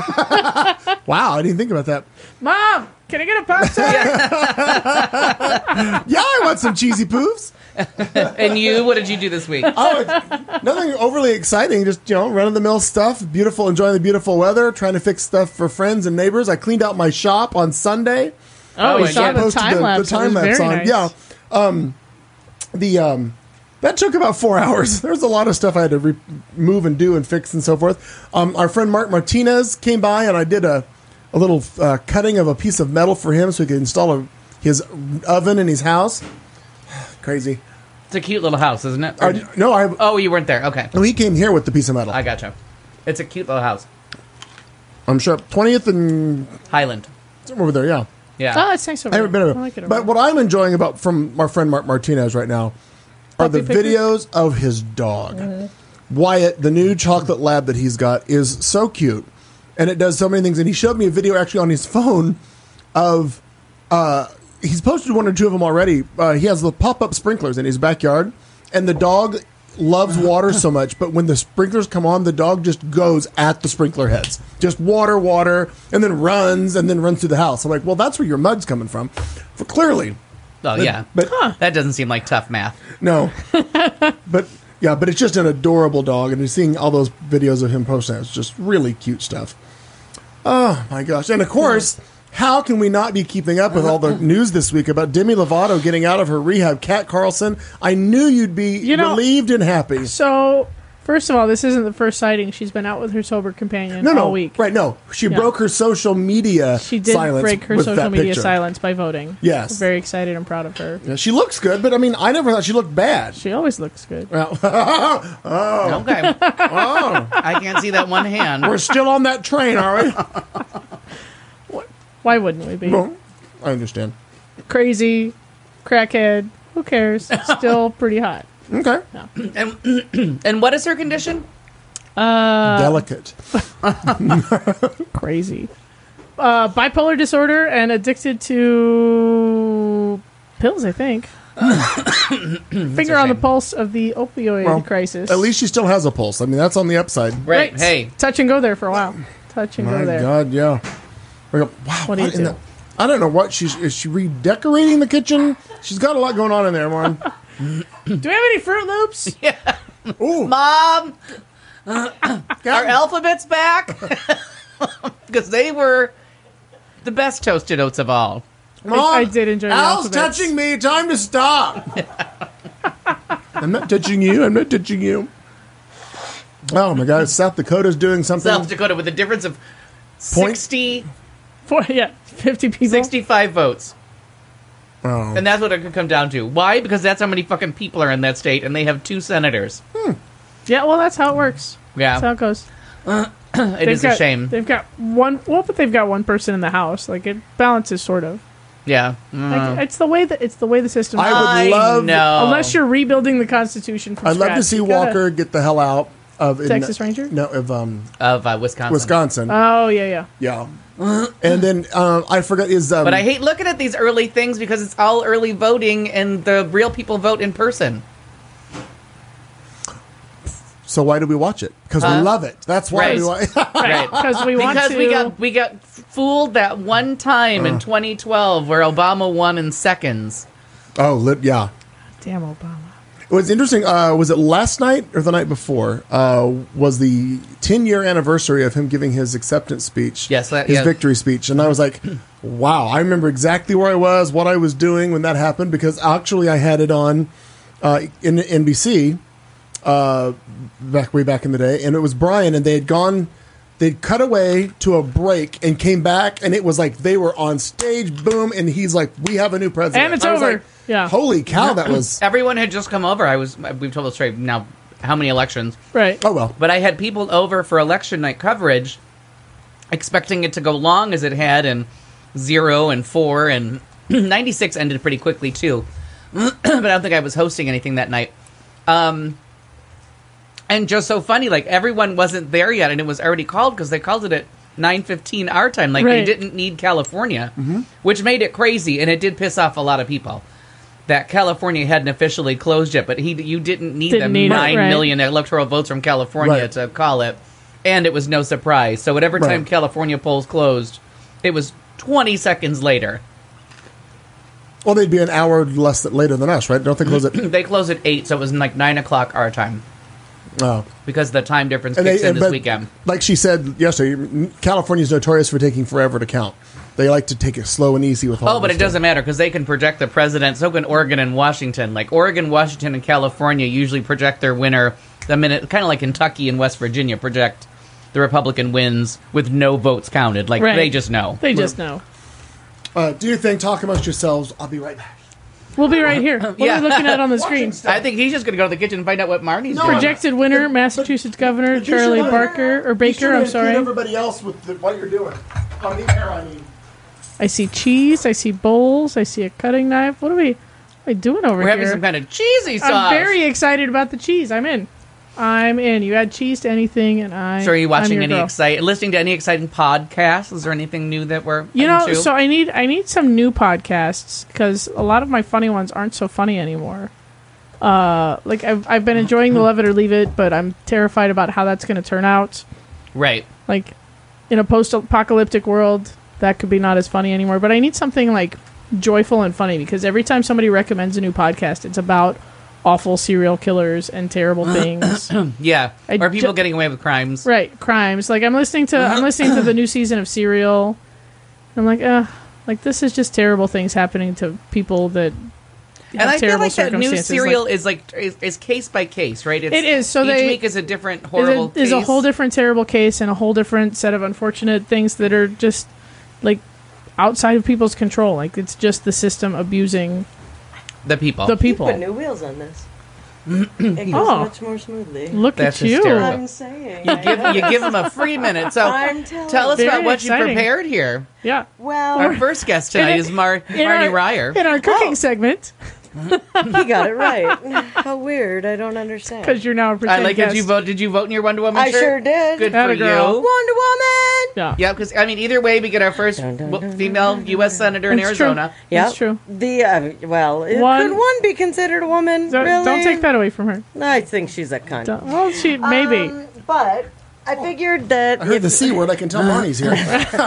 Wow, I didn't think about that. Mom, can I get a Pop-Tart? Yeah, I want some cheesy poofs. And you, what did you do this week? Oh, it's nothing overly exciting. Just run of the mill stuff. Beautiful, enjoying the beautiful weather. Trying to fix stuff for friends and neighbors. I cleaned out my shop on Sunday. Oh, we and saw you the Posted time-lapse. the It was time-lapse very on. nice. Yeah. That took about 4 hours. There was a lot of stuff I had to remove and do and fix and so forth. Our friend Mark Martinez came by and I did a little cutting of a piece of metal for him so he could install his oven in his house. Crazy. It's a cute little house, isn't it? No, You weren't there. Okay. he came here with the piece of metal. I gotcha. It's a cute little house. I'm sure 20th and Highland. somewhere over there. Yeah. Yeah. Oh, it's nice over I haven't been there. over. I like it over But there. what I'm enjoying about from our friend Mark Martinez right now are the Puppy pictures? videos of his dog. Wyatt, the new chocolate lab that he's got, is so cute. And it does so many things. And he showed me a video actually on his phone of he's posted 1 or 2 of them already. He has the pop-up sprinklers in his backyard. And the dog loves water so much, but when the sprinklers come on, the dog just goes at the sprinkler heads. Just water, and then runs through the house. I'm like, well, that's where your mud's coming from. Clearly. Oh, yeah. But That doesn't seem like tough math. no. but it's just an adorable dog, and seeing all those videos of him posting, it's just really cute stuff. Oh my gosh. And of course, how can we not be keeping up with all the news this week about Demi Lovato getting out of her rehab? Kat Carlson, I knew you'd be relieved and happy. So, first of all, this isn't the first sighting. She's been out with her sober companion all week. Right, no. She Yeah. broke her social media She did silence break her with social that media picture. silence by voting. Yes. We're very excited and proud of her. Yeah, she looks good, but I mean, I never thought she looked bad. She always looks good. Okay. I can't see that one hand. We're still on that train, are we? Why wouldn't we be? Well, I understand. Crazy, crackhead, who cares? Still pretty hot. Okay. And what is her condition? Delicate. Crazy. Bipolar disorder and addicted to pills, I think. Finger on the shame. pulse of the opioid crisis. At least she still has a pulse. I mean, that's on the upside. Right. Hey. Touch and go there for a while. Touch and My go there. God, yeah. We go, wow, What do you in do? the- I don't know what is she redecorating the kitchen? She's got a lot going on in there, Lauren. Do we have any Fruit Loops? Ooh, Mom, are alphabets back? Because they were the best toasted oats of all. Mom, I did enjoy the Al's alphabets. touching me. Time to stop. I'm not touching you. I'm not touching you. Oh my God, South Dakota's doing something. South Dakota with a difference of 50 people. 65 votes. Oh. And that's what it could come down to. Why? Because that's how many fucking people are in that state, and they have 2 senators. Yeah, well, that's how it works. Yeah. That's how it goes. It is a shame. They've got one. Well, but they've got one person in the house. Like it balances sort of. Yeah. Like, it's the way the system. I would love, know. Unless you're rebuilding the Constitution from I'd scratch. love to see You gotta- Walker get the hell out of Texas Ranger? No, of Of Wisconsin. Wisconsin. Oh yeah. Yeah. And then I forgot is But I hate looking at these early things because it's all early voting and the real people vote in person. so why do we watch it? Because we love it. That's why Right. we watch. Right. Because we want to. we got fooled that one time in 2012 where Obama won in seconds. Yeah. Damn Obama. It was interesting. Was it last night or the night before? Was the 10-year anniversary of him giving his acceptance speech? Yes, his victory speech, and I was like, "Wow!" I remember exactly where I was, what I was doing when that happened, because actually I had it on in NBC way back in the day, and it was Brian, and they'd cut away to a break and came back, and it was like they were on stage, boom, and he's like, "We have a new president," And it's I was over. like, Yeah. Holy cow, that was. Everyone had just come over. We've told the story now how many elections. Right. Oh well. But I had people over for election night coverage expecting it to go long as it had in 0 and 4 and 96 ended pretty quickly too. But I don't think I was hosting anything that night. And just so funny, like everyone wasn't there yet and it was already called because they called it at 9:15 our time. Like they Right. didn't need California, which made it crazy and it did piss off a lot of people. That California hadn't officially closed yet, but you didn't need Didn't the need it, 9 right. million electoral votes from California Right. to call it. And it was no surprise. So whatever time Right. California polls closed, it was 20 seconds later. Well, they'd be an hour later than us, right? Don't they close it? They closed at 8, so it was like 9 o'clock our time. Oh. Because the time difference kicks in this but weekend. Like she said yesterday, California's notorious for taking forever to count. They like to take it slow and easy with all Oh, but this it doesn't matter because they can project the president. So can Oregon and Washington. Like Oregon, Washington, and California usually project their winner the minute, kind of like Kentucky and West Virginia project the Republican wins with no votes counted. Like Right. they just know. They just know. Do your thing. Talk amongst yourselves. I'll be right back. We'll be right here. What Yeah. are we looking at on the screen? I think he's just going to go to the kitchen and find out what Marnie's doing. Projected winner, Massachusetts Governor But you Charlie should- Baker. you I'm should include sorry. everybody else with what you're doing. On the air, I mean. I see cheese. I see bowls. I see a cutting knife. What are we doing over We're here? having some kind of cheesy sauce. I'm very excited about the cheese. I'm in. You add cheese to anything, and So are you I'm watching your girl. listening to any exciting podcasts? Is there anything new that we're into? So I need some new podcasts because a lot of my funny ones aren't so funny anymore. Like I've been enjoying the Love It or Leave It, but I'm terrified about how that's going to turn out. Right. Like in a post-apocalyptic world, that could be not as funny anymore. But I need something like joyful and funny because every time somebody recommends a new podcast, it's about awful serial killers and terrible things. Yeah. I Or people ju- getting away with crimes. Right, crimes. Like I'm listening to the new season of Serial. I'm like this is just terrible things happening to people that And have I feel terrible like that new circumstances. serial is case by case, right? It is. So each they- week is a different horrible is a case. whole different terrible case and a whole different set of unfortunate things that are just like outside of people's control. Like it's just the system abusing the people. the people. Put new wheels on this. It goes Oh. much more smoothly. Look That's at you. hysterical. I'm saying. you give them a free minute. So I'm telling tell us you. about Very what you exciting. prepared here. Yeah. Well, Our first guest tonight is Marnie Ryer. In our cooking segment, he got it right. How weird. I don't understand. because you're now a pretend I like. guest. Did you vote in your Wonder Woman I shirt? sure did. Good Atta for girl. you. Wonder Woman! Yeah. Yeah, because I mean, either way, we get our first female U.S. senator in It's true. Arizona. Yep. That's true. Could One- one be considered a woman? So, really? don't take that away from her. I think she's a cunt. Well, she maybe. But I figured that I heard the C word. I can tell Marnie's here.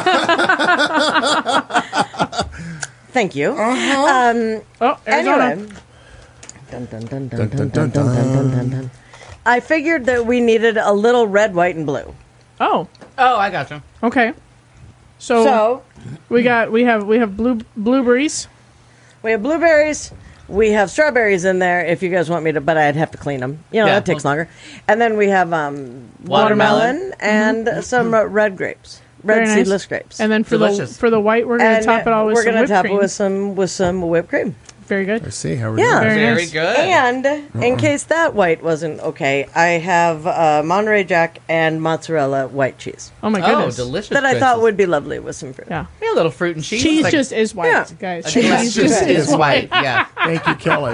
Thank you. Oh, Arizona. Anyway. Dun, dun, dun, dun, dun, dun, dun, dun, dun, dun. I figured that we needed a little red, white, and blue. Oh, Oh, I gotcha. okay. So, So we have blueberries. we have blueberries. We have strawberries in there if you guys want me to, but I'd have to clean them. You know, Yeah. that takes longer. And then we have watermelon and some red grapes. Red Very nice. seedless grapes. And then for Delicious. the white, we're gonna And top it all with we're some gonna whipped top cream. it with some whipped cream. Very good. I see how we're Yeah. doing. Very nice. good. And in case that white wasn't okay, I have Monterey Jack and mozzarella white cheese Oh my Oh, goodness. delicious. that I thought choices. would be lovely with some fruit. Yeah. Yeah, a little fruit and cheese. Cheese like- just is white, Yeah. guys. I think Cheese that's just is white. Yeah. Thank you, Kelly.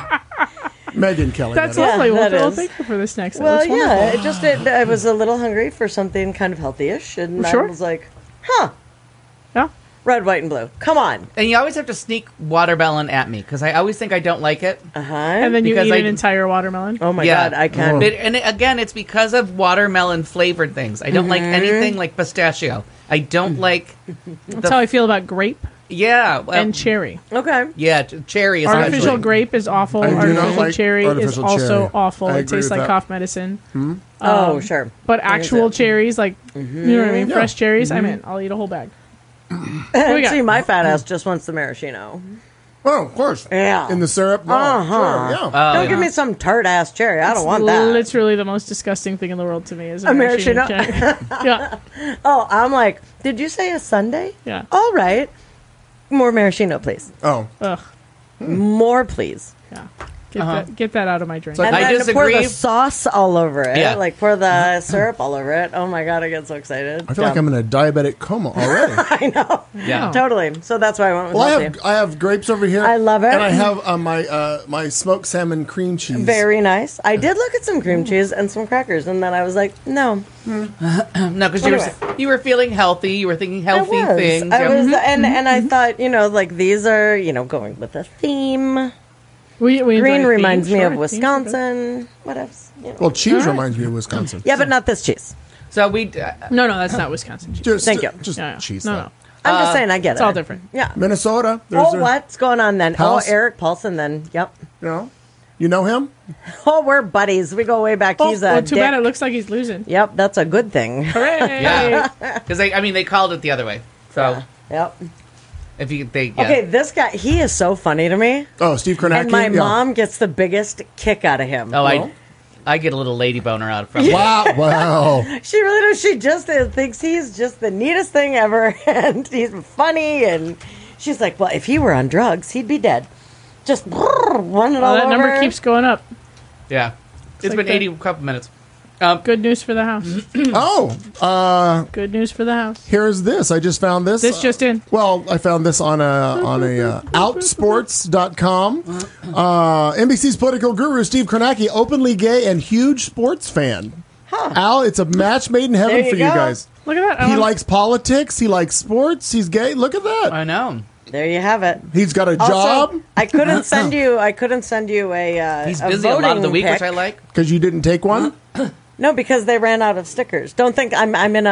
Megan Kelly. That's that is. lovely. that Well, is. thank you for the snacks. That Well, looks wonderful. yeah, I was a little hungry for something kind of healthy-ish, and Sure. I was like, huh, Yeah. red, white, and blue. Come on. And you always have to sneak watermelon at me because I always think I don't like it. Uh-huh. And then you Because eat I- an entire watermelon. oh, my Yeah. God, I can't. Again, it's because of watermelon flavored things. I don't like anything like pistachio. I don't like. That's how I feel about grape Yeah. Well, and cherry. Okay. yeah, cherry is Artificial actually- grape is awful. I do not Artificial like cherry artificial is also cherry. awful. I It agree tastes with like that. cough medicine. Oh, sure. But I can see actual it. cherries, like you know what I mean, Yeah. fresh cherries, I'm in. I'll eat a whole bag. we got? See, my fat ass just wants the maraschino. Oh, of course. Yeah. In the syrup. No, Uh-huh. sure, yeah. Don't give me some tart ass cherry. I don't want that. Literally the most disgusting thing in the world to me is a A maraschino maraschino? cherry. Yeah, Oh, I'm like, did you say a Sunday? yeah. All right. More maraschino, please. Oh, Ugh, More, please. yeah. Get that out of my drink. like- And I then pour disagree. the sauce all over it. Yeah. Like pour the syrup all over it. Oh my God, I get so excited. I feel like I'm in a diabetic coma already. I know. Yeah. Totally. So that's why I went with Well, healthy. I have grapes over here. I love it. And I have my smoked salmon cream cheese. Very nice. I did look at some cream cheese and some crackers, and then I was like, no. No, because Anyway. you were feeling healthy. You were thinking healthy I was. things. I Yeah. was, and I thought, like these are, going with a theme. We Green enjoy reminds themes, me sure, of themes are good. Wisconsin. What else? Well, cheese reminds me of Wisconsin. Yeah, but not this cheese. So we. No, that's not Wisconsin cheese. Just, Thank you. Just Yeah, yeah. cheese. No, though. no. I'm just saying, I get it. It's all different. Yeah. Minnesota. Oh, what's going on then? House. Oh, Eric Paulson then. Yep. You know him? Oh, we're buddies. We go way back. Oh, He's a well, too bad dick. it looks like he's losing. Yep, that's a good thing. Hooray! Yeah. Because they called it the other way. So Yep. if you they Okay, this guy, he is so funny to me. Oh, Steve Kornacki. And my Yeah. mom gets the biggest kick out of him. Oh, I get a little lady boner out from. Wow. Wow. She really does. She just thinks he's just the neatest thing ever, and he's funny. And she's like, "Well, if he were on drugs, he'd be dead." Just running all That over. number keeps going up. Yeah. It's like been the- 80 couple minutes. Good news for the house. Oh, Good news for the house. here's this. I just found this. This just in. Well, I found this on a outsports.com. NBC's political guru Steve Kornacki, openly gay and huge sports fan. Al, it's a match made in heaven There you for you go. guys. Look at that. He likes politics. He likes sports. He's gay. Look at that. I know. There you have it. He's got a Also, job I couldn't send you. I couldn't send you a. He's a busy a lot of voting the week, pic. which I like. because you didn't take one. No, because they ran out of stickers. Don't think I'm in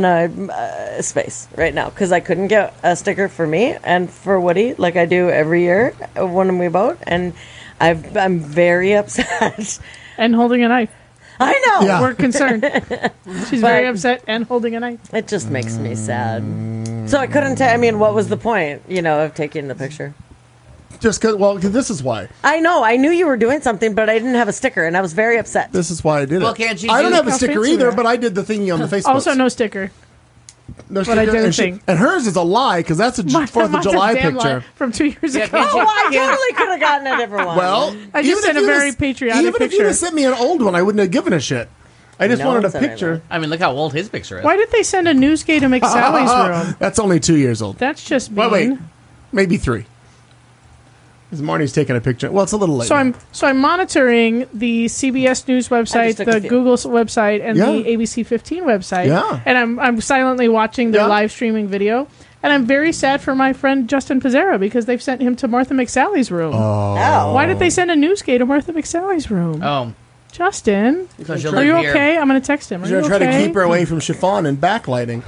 a space right now because I couldn't get a sticker for me and for Woody like I do every year when we vote, and I'm very upset. And holding a knife. I know. Yeah. We're concerned. She's very upset and holding a knife. It just makes me sad. So I couldn't. I mean, what was the point? Of taking the picture. Just because. Well, 'cause this is why. I know. I knew you were doing something, but I didn't have a sticker, and I was very upset. This is why I did Well, it. can't you I don't do- have a How sticker fancy either, we are. but I did the thingy on the Facebook. Also, no sticker. No but I sticker, did a and thing. and hers is a lie because that's a Mine's 4th of a July damn picture. lie from 2 years Yeah, ago. can't Oh, you- I totally could have gotten a different one. Well, I just even sent if a you'd very have- patriotic Even if you'd picture. have sent me an old one, I wouldn't have given a shit. I just No wanted one a said picture. I mean, look how old his picture is. Why did they send a newsgay to McSally's room? That's only 2 years old. That's just mean. Wait, maybe 3. Because Marnie's taking a picture. Well, it's a little late. So now. I'm monitoring the CBS News website, took a the few. Google website, and Yeah. the ABC 15 website. Yeah. And I'm silently watching their Yeah. live streaming video. And I'm very sad for my friend Justin Pizzera because they've sent him to Martha McSally's room. Oh. Why did they send a newsgay to Martha McSally's room? Oh, Justin, because you'll are you live here. okay? I'm going to text him. Are She's you going to try okay? to keep her away from chiffon and backlighting.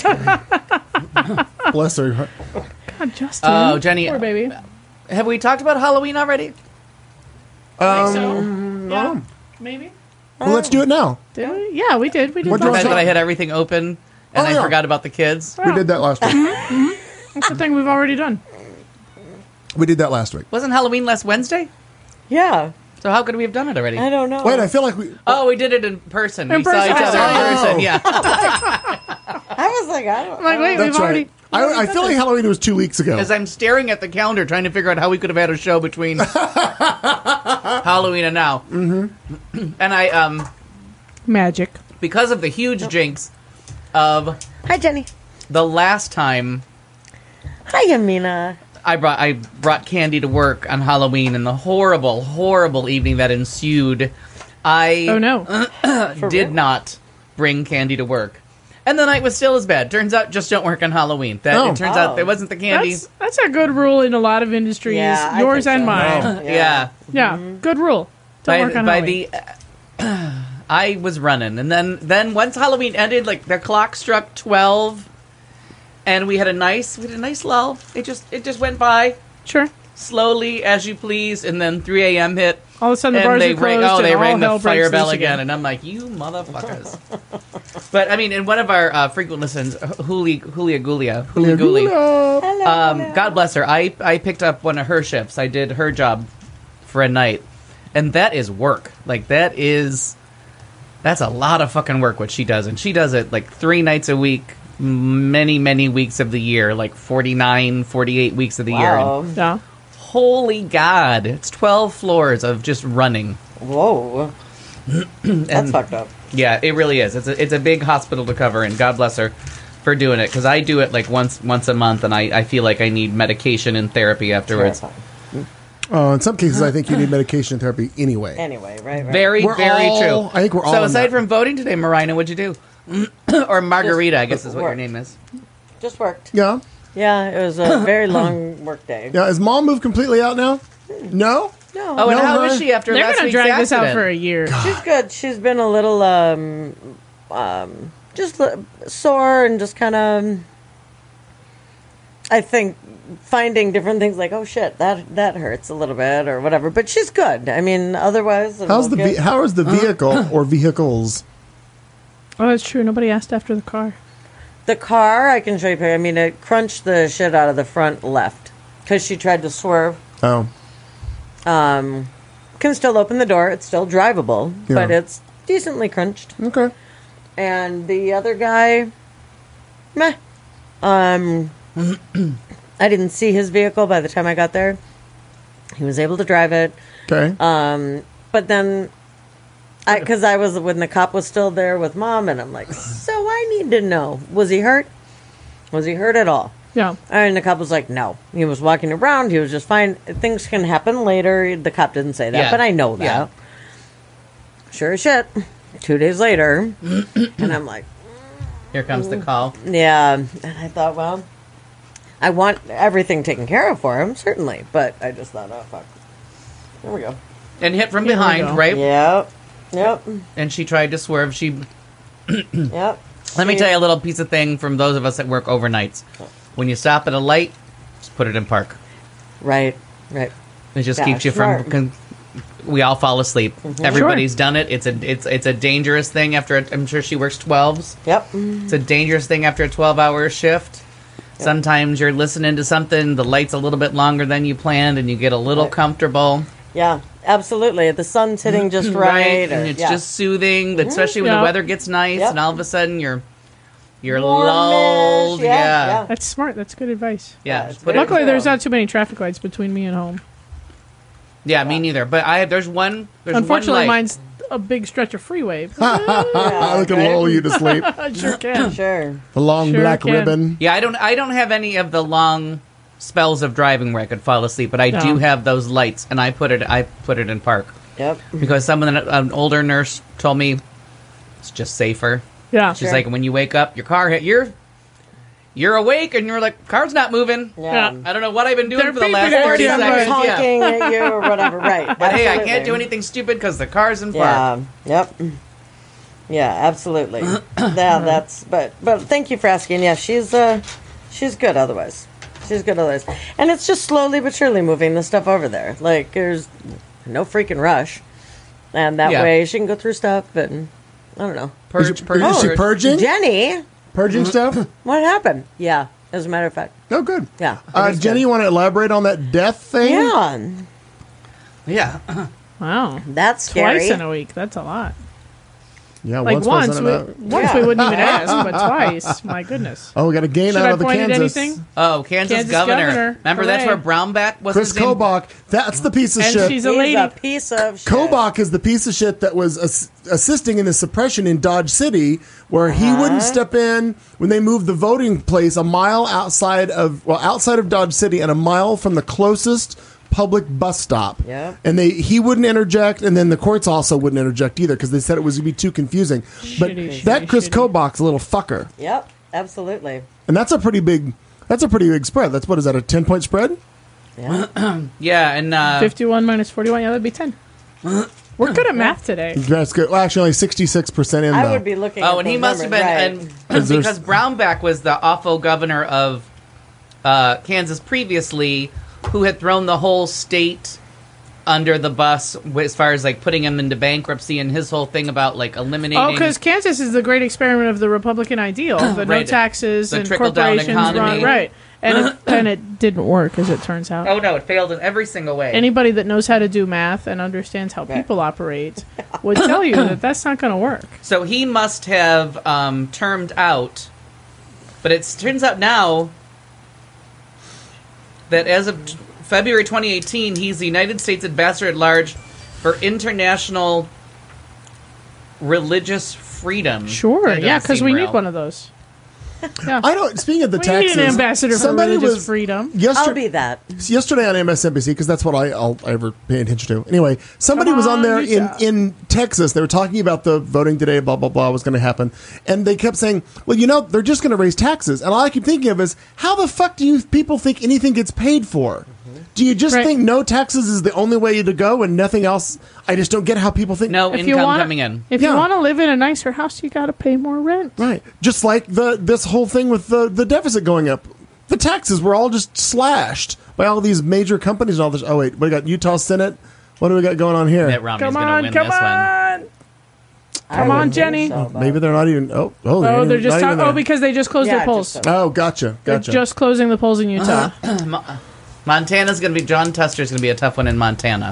Bless her. God, Justin. Oh, Jenny. Poor baby. Have we talked about Halloween already? Yeah, maybe. Well, let's do it now. Did we? Yeah, we did. We did. What The do you last fact want that I to- had everything open and Oh, I yeah. forgot about the kids. We did that last week. That's the thing we've already done. We did that last week. Wasn't Halloween last Wednesday? Yeah. So how could we have done it already? I don't know. Wait, I feel like we. Oh, we did it in person. In We saw person. each other in Oh. person. Yeah. I was like, I don't. I'm like, wait, That's we've already. right. I feel like Halloween was 2 weeks ago. As I'm staring at the calendar trying to figure out how we could have had a show between Halloween and now. Mm-hmm. And I, Magic. because of the huge jinx of Hi, Jenny. the last time Hi, Amina. I brought candy to work on Halloween and the horrible, horrible evening that ensued, I Oh no. did not bring candy to work. And the night was still as bad. Turns out, just don't work on Halloween. It turns out it wasn't the candy. That's a good rule in a lot of industries. Yeah, I yours think and so. mine. Yeah. Yeah, good rule. Don't work on Halloween. I was running, and then once Halloween ended, like the clock struck 12, and we had a nice lull. It just went by Sure. slowly, as you please, and then 3 a.m. hit. All of a sudden the And bars they are closed. rang, and all rang hell the fire breaks bell loose again, and I'm like, you motherfuckers. But I mean, in one of our frequent listens, Julia Gulia, God bless her. I picked up one of her shifts. I did her job for a night, and that is work. Like that's a lot of fucking work what she does, and she does it like 3 nights a week, many weeks of the year, like 49, 48 weeks of the year. Wow. And Yeah. holy God, it's 12 floors of just running. Whoa. That's fucked up. Yeah, it really is. It's a big hospital to cover, and God bless her for doing it, because I do it like once a month, and I feel like I need medication and therapy afterwards. In some cases, I think you need medication and therapy anyway. Anyway, right. Very We're very all- true. I think we're all So in aside that. from voting today, Marina, what'd you do? Or Margarita, I guess is what your work. name is. Just worked. Yeah. Yeah, it was a very long work day. Yeah. Is Mom moved completely out now? No? No. Oh, and No, how huh? is she after They're last going to week's drag this out accident? for a year. She's good. She's been a little just sore and just kind of, I think, finding different things like, oh shit, that hurts a little bit or whatever. But she's good. I mean, otherwise, How is the vehicle or vehicles? Oh, that's true. Nobody asked after the car. The car, I can show you. I mean, it crunched the shit out of the front left because she tried to swerve. Oh. Can still open the door. It's still drivable, Yeah. but it's decently crunched. Okay. And the other guy, meh. I didn't see his vehicle by the time I got there. He was able to drive it. Okay. But then, because I was when the cop was still there with Mom, and I'm like, so I need to know, was he hurt? Was he hurt at all? Yeah. And the cop was like, no. He was walking around. He was just fine. Things can happen later. The cop didn't say that, Yeah. but I know that. Yeah. Sure as shit. 2 days later, and I'm like, Here comes the call. yeah. And I thought, well, I want everything taken care of for him, certainly. But I just thought, oh, fuck. There we go. And hit from Here we behind, go. right? Yep. And she tried to swerve. Yep. Let me tell you a little piece of thing from those of us that work overnights. When you stop at a light, just put it in park. Right. It just Yeah, keeps you smart. from. We all fall asleep. Everybody's done it. It's a dangerous thing after. I'm sure she works 12s. Yep. It's a dangerous thing after a 12-hour shift. Sometimes you're listening to something, the light's a little bit longer than you planned, and you get a little Right. comfortable. Yeah, absolutely. The sun's hitting just right. And or- it's yeah. just soothing, especially when Yeah. the weather gets nice, Yep. and all of a sudden you're Warmish, lulled. Yeah. That's smart. That's good advice. Yeah, it's put very it, Luckily, true. there's not too many traffic lights between me and home. yeah, me neither. But there's one. Unfortunately, one light. mine's a big stretch of freeway. I can lull you to sleep. I sure can. Sure. The long Sure black can. ribbon. Yeah, I don't have any of the long spells of driving where I could fall asleep, but I No. do have those lights, and I put it in park Yep. because an older nurse told me it's just safer. Yeah. She's Sure. like, when you wake up, your car hit you're awake, and you're like, car's not moving. Yeah. I don't know what I've been doing They're for the last beeping at 40 you, Somebody's seconds. Yeah. honking at you or whatever. Right. But hey, I Absolutely. can't do anything stupid because the car's in park. Yeah. Yep. Yeah. Absolutely. But thank you for asking. Yeah, she's good. Otherwise, she's good. Otherwise, and it's just slowly but surely moving the stuff over there. Like there's no freaking rush, and that Yeah. way she can go through stuff. And I don't know. Purge. Is she purging? Jenny, Purging stuff? what happened? Yeah. As a matter of fact. Oh, good. Yeah. Jenny, you want to elaborate on that death thing? Yeah. Yeah. Wow. That's scary. Twice in a week. That's a lot. Yeah, Like once President we wouldn't even ask, but twice. My goodness. Oh, we got a gain Should out I of the point at Kansas. anything? Oh, Kansas governor. Remember, that's Hooray. where Brownback was. Chris Kobach. That's the piece of And shit. she's a He's lady. a piece of shit. Kobach is the piece of shit that was assisting in the suppression in Dodge City, where he wouldn't step in when they moved the voting place a mile outside of Dodge City and a mile from the closest public bus stop. Yep. And he wouldn't interject, and then the courts also wouldn't interject either because they said it was going to be too confusing. But Shitty, Chris shitty. Kobach's a little fucker, Yep, absolutely. and that's a pretty big spread. That's what is that, a 10-point spread? Yeah. Yeah, and 51 minus 41. Yeah, that'd be 10. We're good at math today. That's good. Well, actually, only 66% in. I though. would be looking at and he those must have been, numbers, right. and Is there- because Brownback was the awful governor of Kansas previously, who had thrown the whole state under the bus as far as like putting him into bankruptcy, and his whole thing about like eliminating. Oh, because Kansas is the great experiment of the Republican ideal, the no Right. taxes The and trickle-down corporations economy. right, and it didn't work, as it turns out. Oh no, it failed in every single way. Anybody that knows how to do math and understands how people operate would tell you that that's not going to work. So he must have termed out, but it turns out now that as of February 2018, he's the United States Ambassador at Large for International Religious Freedom. Sure, That yeah, doesn't because seem we real. need one of those. Yeah. I don't. Speaking of the We taxes, need an ambassador for somebody religious was freedom. I'll be that. Yesterday on MSNBC, because that's what I'll ever pay attention to. Anyway, somebody Come was on on, there Utah. in Texas. They were talking about the voting today, blah, blah, blah, was going to happen. And they kept saying, well, they're just going to raise taxes. And all I keep thinking of is, how the fuck do you people think anything gets paid for? Do you just Right. think no taxes is the only way to go and nothing else? I just don't get how people think. No If you income want, coming in. if Yeah. you want to live in a nicer house, you got to pay more rent. Right. Just like this whole thing with the deficit going up. The taxes were all just slashed by all these major companies and all this. Oh, wait. We got Utah Senate. What do we got going on here? Mitt Romney's Come going to on, win come this one. on. I Come would on, think Jenny. so, but- Maybe they're not even. Oh, They're just not even talking. Oh, there. because they just closed Yeah, their polls. just Oh, gotcha. They're just closing the polls in Utah. Montana's going to be, John Tester's going to be a tough one in Montana.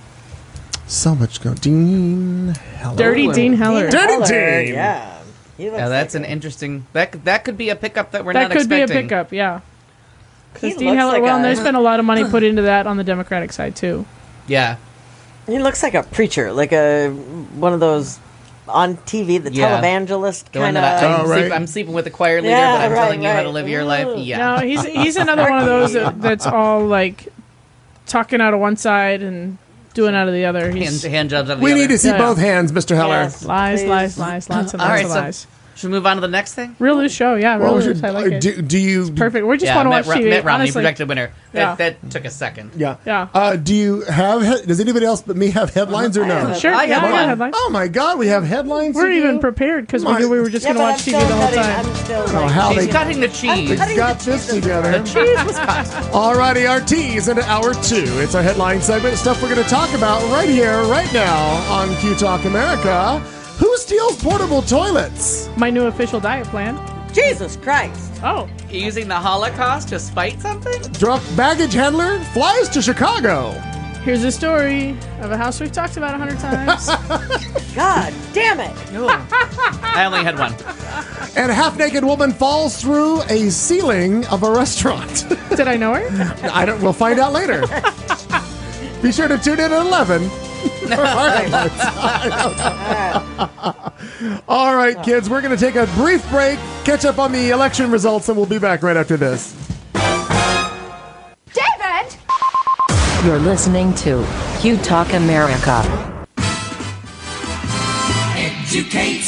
So much go. Dean Heller. Dirty Dean Heller. Dirty Heller, Dean. yeah. He looks Yeah, that's like an interesting, that could be a pickup that we're That not could be expecting. a pickup, yeah. He Because Dean looks Heller, like well, and a- there's been a lot of money put into that on the Democratic side, too. Yeah. He looks like a preacher, like one of those on TV, the Yeah. televangelist The one kind that of. Oh, right. I'm sleeping with the choir leader, Yeah, but I'm right, telling you how to right. live your life. Yeah. No, he's another one of those that's all, like, talking out of one side and doing out of the other. He's Hand jobs out of the We other. need to see Yeah. both hands, Mr. Heller. Yes. lies, Please. lies, lies, lots and All lots right, of so lies. should we move on to the next thing? Real news show, yeah, real Well, news. I like it. do you Perfect. We just Yeah, want to watch TV. Mitt Romney, honestly. projected winner. Yeah. That took a second. Yeah. Yeah. Do you have? Does anybody else but me have headlines or no? Sure, I yeah, have yeah, one. headlines. Oh my God, we have headlines. We're to even do? prepared because we My- knew we were just Yeah, going to but watch TV the whole time. I'm still Oh, like, how She's they cutting the cheese. they cutting got the this cheese together. Cheese was cut. Alrighty, our tease into hour 2. It's our headline segment. Stuff we're going to talk about right here, right now on Q Talk America. Who steals portable toilets? My new official diet plan. Jesus Christ. Oh, Using the Holocaust to spite something? Drunk baggage handler flies to Chicago. here's a story of a house we've talked about 100 times. God damn it. I only had one. And a half-naked woman falls through a ceiling of a restaurant. Did I know her? We'll find out later. Be sure to tune in at 11. for our headlines. All right, kids, we're going to take a brief break, catch up on the election results, and we'll be back right after this. David! You're listening to Q Talk America. Educate